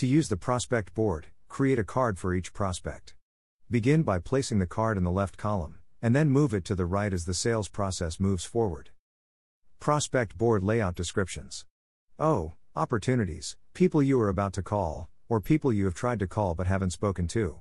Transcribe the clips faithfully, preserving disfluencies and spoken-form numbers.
To use the prospect board, create a card for each prospect. Begin by placing the card in the left column, and then move it to the right as the sales process moves forward. Prospect board layout descriptions. O. Opportunities, people you are about to call, or people you have tried to call but haven't spoken to.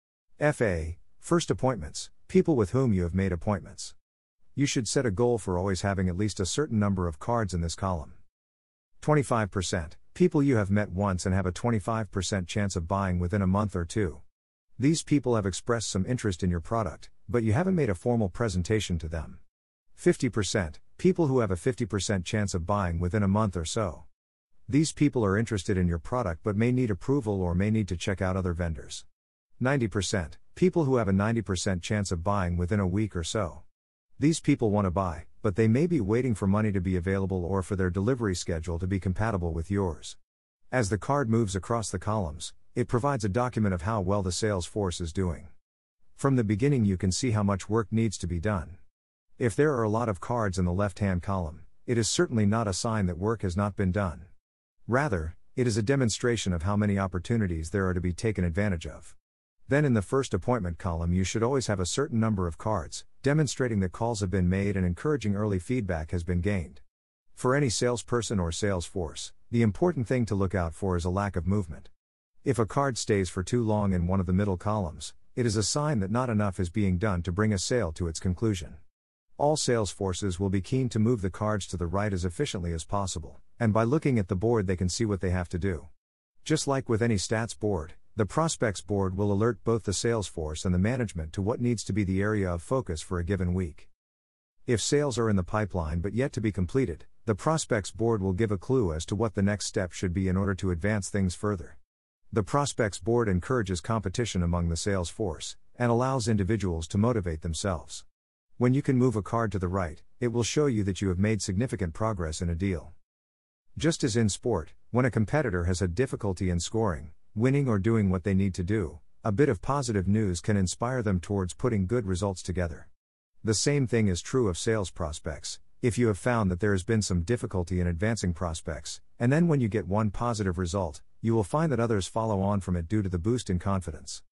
F A. First appointments, people with whom you have made appointments. You should set a goal for always having at least a certain number of cards in this column. twenty-five percent, people you have met once and have a twenty-five percent chance of buying within a month or two. These people have expressed some interest in your product, but you haven't made a formal presentation to them. fifty percent, people who have a fifty percent chance of buying within a month or so. These people are interested in your product but may need approval or may need to check out other vendors. ninety percent, people who have a ninety percent chance of buying within a week or so. These people want to buy, but they may be waiting for money to be available or for their delivery schedule to be compatible with yours. As the card moves across the columns, it provides a document of how well the sales force is doing. From the beginning you can see how much work needs to be done. If there are a lot of cards in the left-hand column, it is certainly not a sign that work has not been done. Rather, it is a demonstration of how many opportunities there are to be taken advantage of. Then in the first appointment column you should always have a certain number of cards, demonstrating that calls have been made and encouraging early feedback has been gained. For any salesperson or sales force, the important thing to look out for is a lack of movement. If a card stays for too long in one of the middle columns, it is a sign that not enough is being done to bring a sale to its conclusion. All sales forces will be keen to move the cards to the right as efficiently as possible, and by looking at the board they can see what they have to do. Just like with any stats board, the prospects board will alert both the sales force and the management to what needs to be the area of focus for a given week. If sales are in the pipeline but yet to be completed, the prospects board will give a clue as to what the next step should be in order to advance things further. The prospects board encourages competition among the sales force, and allows individuals to motivate themselves. When you can move a card to the right, it will show you that you have made significant progress in a deal. Just as in sport, when a competitor has had difficulty in scoring, winning or doing what they need to do, a bit of positive news can inspire them towards putting good results together. The same thing is true of sales prospects. If you have found that there has been some difficulty in advancing prospects, and then when you get one positive result, you will find that others follow on from it due to the boost in confidence.